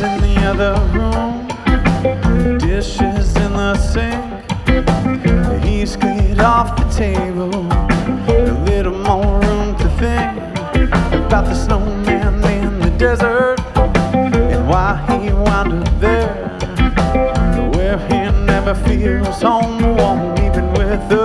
in the other room, dishes in the sink. He's cleared off the table, a little more room to think about the snowman in the desert and why he wound up there, where he never feels home, won't even with the